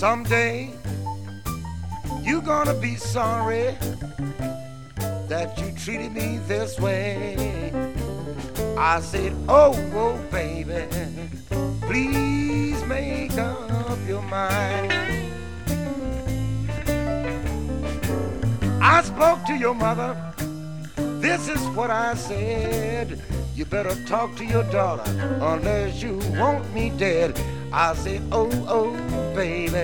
Someday you're gonna be sorry that you treated me this way. I said, oh, oh, baby, please make up your mind. I spoke to your mother. This is what I said. You better talk to your daughter unless you want me dead. I said, oh, oh, baby.